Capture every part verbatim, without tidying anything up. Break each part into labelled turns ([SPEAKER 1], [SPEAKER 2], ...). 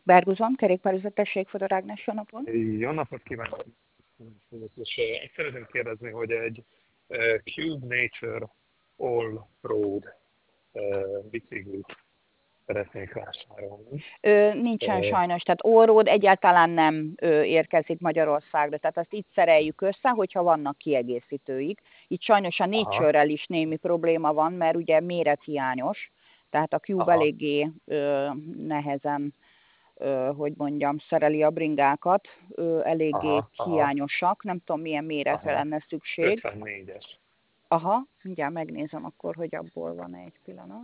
[SPEAKER 1] Berguzon, kerékpárüzetesség Fodor Ágnes, jó napot.
[SPEAKER 2] Jó napot kívánok! És eh, azt szeretném kérdezni, hogy egy eh, Cube Nature All Road eh, biciklit szeretnék vásárolni.
[SPEAKER 1] Ö, nincsen
[SPEAKER 2] Eh,
[SPEAKER 1] sajnos, tehát Allroad egyáltalán nem ö, érkezik Magyarországra, tehát azt így szereljük össze, hogyha vannak kiegészítőik. Itt sajnos a
[SPEAKER 2] aha,
[SPEAKER 1] Nature-rel is némi probléma van, mert ugye mérethiányos, tehát a Cube
[SPEAKER 2] aha,
[SPEAKER 1] eléggé ö, nehezen, ö, hogy mondjam, szereli a bringákat, ö, eléggé
[SPEAKER 2] aha, aha,
[SPEAKER 1] hiányosak, nem tudom milyen méretre
[SPEAKER 2] aha.
[SPEAKER 1] lenne szükség.
[SPEAKER 2] ötvennégyes.
[SPEAKER 1] Aha, mindjárt megnézem akkor, hogy abból van egy pillanat.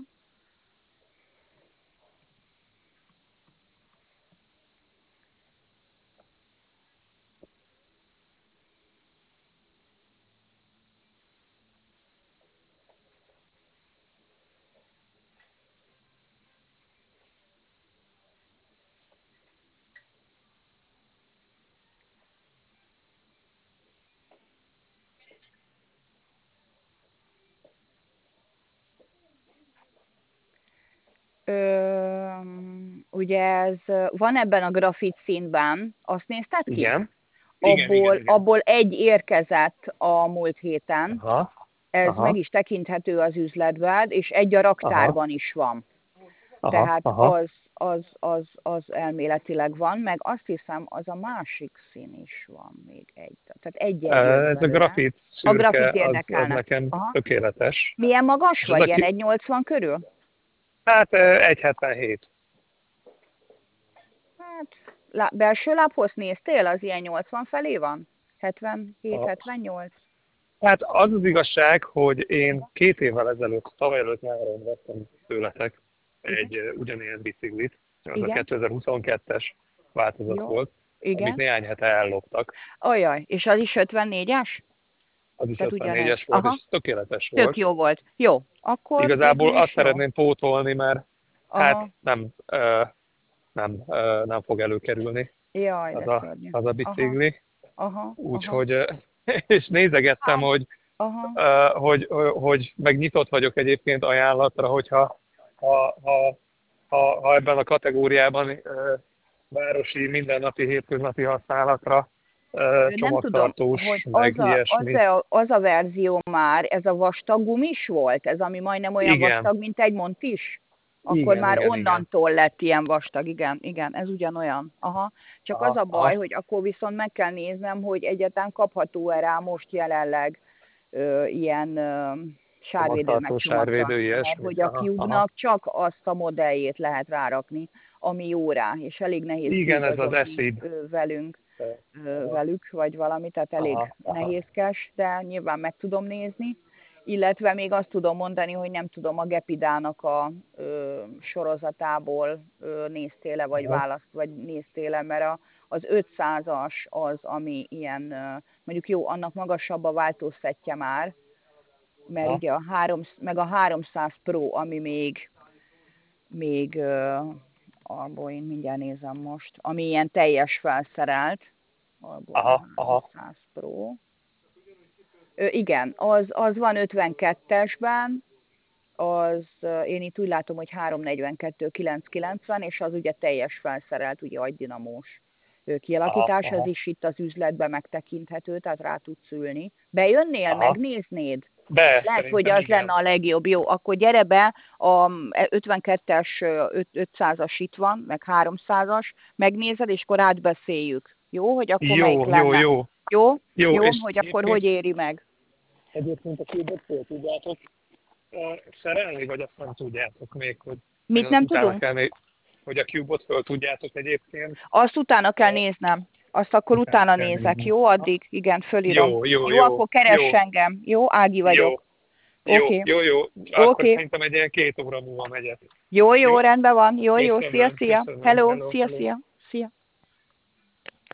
[SPEAKER 1] Ö, ugye ez van ebben a grafit színben, azt nézted ki?
[SPEAKER 2] Igen, igen, igen,
[SPEAKER 1] Abból,
[SPEAKER 2] igen.
[SPEAKER 1] abból egy érkezett a múlt héten,
[SPEAKER 2] Aha,
[SPEAKER 1] ez meg
[SPEAKER 2] aha,
[SPEAKER 1] is tekinthető az üzletben, és egy a
[SPEAKER 2] aha,
[SPEAKER 1] raktárban is van.
[SPEAKER 2] aha,
[SPEAKER 1] Tehát
[SPEAKER 2] aha.
[SPEAKER 1] az, az, az, az elméletileg van, meg azt hiszem, az a másik szín is van még egy. Tehát egy-egy jött
[SPEAKER 2] Eh, Ez a
[SPEAKER 1] belőle.
[SPEAKER 2] grafit
[SPEAKER 1] A
[SPEAKER 2] szürke,
[SPEAKER 1] grafit
[SPEAKER 2] az, az
[SPEAKER 1] érdekelne.
[SPEAKER 2] nekem
[SPEAKER 1] Aha.
[SPEAKER 2] tökéletes.
[SPEAKER 1] Milyen magas
[SPEAKER 2] És az,
[SPEAKER 1] vagy? Ilyen
[SPEAKER 2] aki,
[SPEAKER 1] egy nyolcvan körül?
[SPEAKER 2] hát eh, egy hetvenhét.
[SPEAKER 1] Hát, lá, belső lábhoz néztél? Az ilyen nyolcvan felé van? hetvenhét hetvennyolc?
[SPEAKER 2] Hát az az igazság, hogy én két évvel ezelőtt, tavaly előtt nyáron vettem tőletek
[SPEAKER 1] Igen?
[SPEAKER 2] egy uh, ugyanilyen biciklit, az a
[SPEAKER 1] Igen?
[SPEAKER 2] kétezer-huszonkettes változat
[SPEAKER 1] Jó?
[SPEAKER 2] volt, amit
[SPEAKER 1] Igen?
[SPEAKER 2] néhány hete elloptak.
[SPEAKER 1] Ajaj, és az is ötvennégyes?
[SPEAKER 2] Az is
[SPEAKER 1] Tehát ugyanez.
[SPEAKER 2] ötvennégyes volt,
[SPEAKER 1] Aha,
[SPEAKER 2] és tökéletes
[SPEAKER 1] tök
[SPEAKER 2] volt.
[SPEAKER 1] jó volt. Jó, akkor végül
[SPEAKER 2] Igazából azt
[SPEAKER 1] is jó.
[SPEAKER 2] szeretném pótolni, mert hát
[SPEAKER 1] Aha,
[SPEAKER 2] nem, uh, nem, uh, nem fog előkerülni
[SPEAKER 1] jaj,
[SPEAKER 2] az
[SPEAKER 1] de
[SPEAKER 2] a,
[SPEAKER 1] szörnyű.
[SPEAKER 2] az a
[SPEAKER 1] Aha,
[SPEAKER 2] bicikli.
[SPEAKER 1] aha, aha.
[SPEAKER 2] Úgyhogy, uh, és nézegettem,
[SPEAKER 1] Hát,
[SPEAKER 2] hogy
[SPEAKER 1] aha.
[SPEAKER 2] Uh, hogy, hogy meg nyitott vagyok egyébként ajánlatra, hogyha ha, ha, ha, ha ebben a kategóriában uh, városi, mindennapi, hétköznapi használatra uh,
[SPEAKER 1] Nem tudom, hogy
[SPEAKER 2] csomagtartós,
[SPEAKER 1] az
[SPEAKER 2] meg
[SPEAKER 1] a, az,
[SPEAKER 2] ilyesmi.
[SPEAKER 1] a, az a verzió már, ez a vastag gumis volt? Ez ami majdnem olyan
[SPEAKER 2] Igen,
[SPEAKER 1] vastag, mint egy Montis? Akkor
[SPEAKER 2] igen,
[SPEAKER 1] már
[SPEAKER 2] igen, igen.
[SPEAKER 1] onnantól lett ilyen vastag, igen, igen, ez ugyanolyan. Aha. Csak az
[SPEAKER 2] Aha,
[SPEAKER 1] a baj,
[SPEAKER 2] aha.
[SPEAKER 1] hogy akkor viszont meg kell néznem, hogy egyáltalán kapható-e rá most jelenleg ö, ilyen ö, sárvédő meg
[SPEAKER 2] Csomagtartó, sárvédő,
[SPEAKER 1] csomagtartó, mert
[SPEAKER 2] ilyesmi.
[SPEAKER 1] hogy a
[SPEAKER 2] Aha, aha.
[SPEAKER 1] Cube-nak csak azt a modelljét lehet rárakni, ami jó rá, és elég nehéz
[SPEAKER 2] Igen, ez az
[SPEAKER 1] kiigazodni
[SPEAKER 2] eszid.
[SPEAKER 1] ö, velünk ö,
[SPEAKER 2] Aha,
[SPEAKER 1] velük, vagy valami, tehát elég
[SPEAKER 2] aha, aha.
[SPEAKER 1] nehézkes, de nyilván meg tudom nézni. Illetve még azt tudom mondani, hogy nem tudom, a Gepidának a ö, sorozatából ö, néztél-e, vagy
[SPEAKER 2] Aha,
[SPEAKER 1] választ, vagy néztél-e, mert a, az ötszázas az, ami ilyen, ö, mondjuk jó, annak magasabb a váltószettje már, mert
[SPEAKER 2] aha,
[SPEAKER 1] ugye a három, meg a háromszáz Pro, ami még, még ö, abból én mindjárt nézem most, ami ilyen teljes felszerelt, abból a
[SPEAKER 2] aha, aha.
[SPEAKER 1] háromszáz Pro. Ö, igen, az, az van ötvenkettesben, az ö, én itt úgy látom, hogy háromszáznegyvenkettő kilencszázkilencven, és az ugye teljes felszerelt, ugye agydinamós ö,
[SPEAKER 2] Aha,
[SPEAKER 1] kialakítás, ez
[SPEAKER 2] aha,
[SPEAKER 1] is itt az üzletben megtekinthető, tehát rá tudsz ülni. Bejönnél,
[SPEAKER 2] aha.
[SPEAKER 1] megnéznéd?
[SPEAKER 2] De,
[SPEAKER 1] Lehet, hogy
[SPEAKER 2] szerintem
[SPEAKER 1] az lenne
[SPEAKER 2] igen.
[SPEAKER 1] a legjobb. Jó, akkor gyere be, a ötvenkettes, ö, ötszázas itt van, meg háromszázas, megnézed, és akkor átbeszéljük. Jó, hogy akkor melyik
[SPEAKER 2] Jó, jó,
[SPEAKER 1] lenne?
[SPEAKER 2] jó.
[SPEAKER 1] Jó?
[SPEAKER 2] Jó,
[SPEAKER 1] Jó,
[SPEAKER 2] és
[SPEAKER 1] hogy akkor
[SPEAKER 2] egyébként
[SPEAKER 1] hogy éri meg?
[SPEAKER 2] Egyébként a Cube-ot föl tudjátok uh, szerelni, vagy azt nem tudjátok még, hogy vagy
[SPEAKER 1] Mit
[SPEAKER 2] az
[SPEAKER 1] nem
[SPEAKER 2] utána
[SPEAKER 1] tudunk?
[SPEAKER 2] kell még, hogy a Cube-ot föl tudjátok egyébként,
[SPEAKER 1] Azt utána kell
[SPEAKER 2] uh,
[SPEAKER 1] néznem. Azt akkor
[SPEAKER 2] utána
[SPEAKER 1] utána
[SPEAKER 2] kell
[SPEAKER 1] nézek,
[SPEAKER 2] nézni.
[SPEAKER 1] jó? Addig, igen, fölírom.
[SPEAKER 2] Jó, jó,
[SPEAKER 1] Jó,
[SPEAKER 2] jó,
[SPEAKER 1] akkor keress
[SPEAKER 2] jó,
[SPEAKER 1] engem. Jó, Ági
[SPEAKER 2] jó,
[SPEAKER 1] vagyok.
[SPEAKER 2] jó,
[SPEAKER 1] Oké,
[SPEAKER 2] jó, jó. Akkor
[SPEAKER 1] oké.
[SPEAKER 2] szerintem egy ilyen két óra múlva megyek.
[SPEAKER 1] Jó, jó,
[SPEAKER 2] Jó?
[SPEAKER 1] rendben van. Jó, jó, szia,
[SPEAKER 2] Köszönöm,
[SPEAKER 1] szia.
[SPEAKER 2] köszönöm.
[SPEAKER 1] Hello,
[SPEAKER 2] Hello,
[SPEAKER 1] szia,
[SPEAKER 2] hello.
[SPEAKER 1] szia.